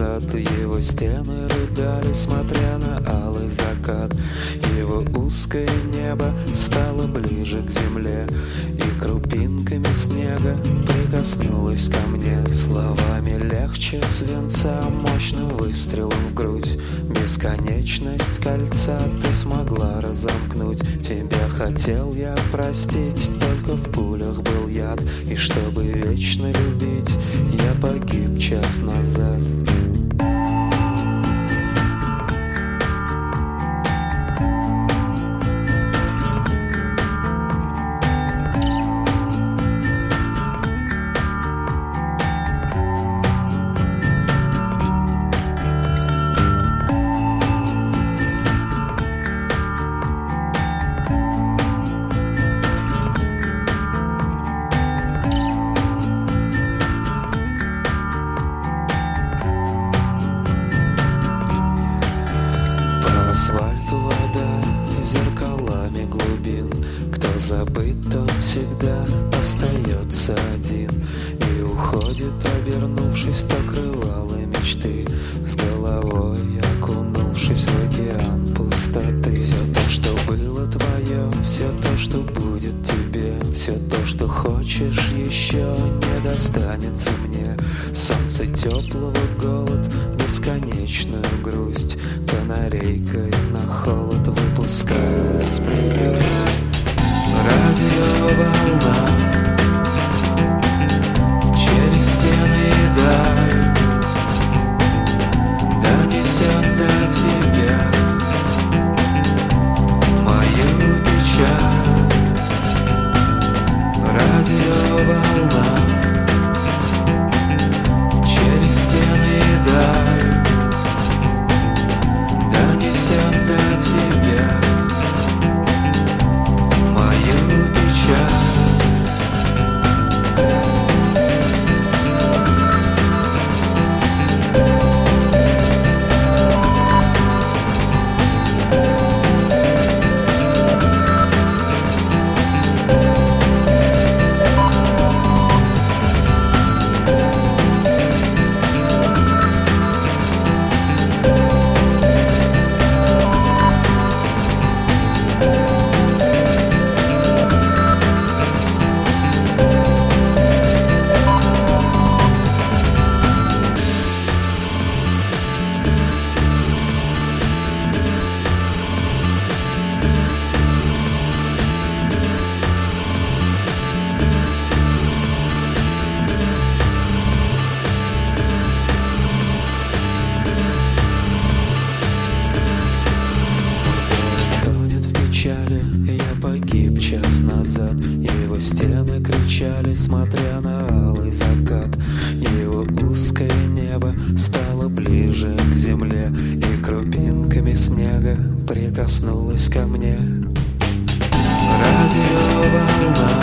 назад. Его стены рыдали, смотря на алый закат. Его узкое небо стало ближе к земле, и крупинками снега прикоснулась ко мне. Словами легче свинца, мощным выстрелом в грудь. Бесконечность кольца ты смогла разомкнуть. Тебя хотел я простить, только в пулях был яд. И чтобы вечно любить, я погиб час назад. Асфальту вода зеркалами глубин. Кто забыт, тот всегда остается один и уходит, обернувшись в покрывало мечты, с головой окунувшись в океан пустоты. Все то, что было твое, все то, что будет тебе, все то, что хочешь еще, не достанется мне. Солнце теплого голод, бесконечную грусть, канарейкой на холод выпуская смеюсь. Радиоволна через стены и даль донесет до тебя мою печаль. Радиоволна через стены и даль донесет до тебя мою печаль. Я погиб час назад. Его стены кричали, смотря на алый закат. Его узкое небо стало ближе к земле, и крупинками снега прикоснулась ко мне. Радиоволна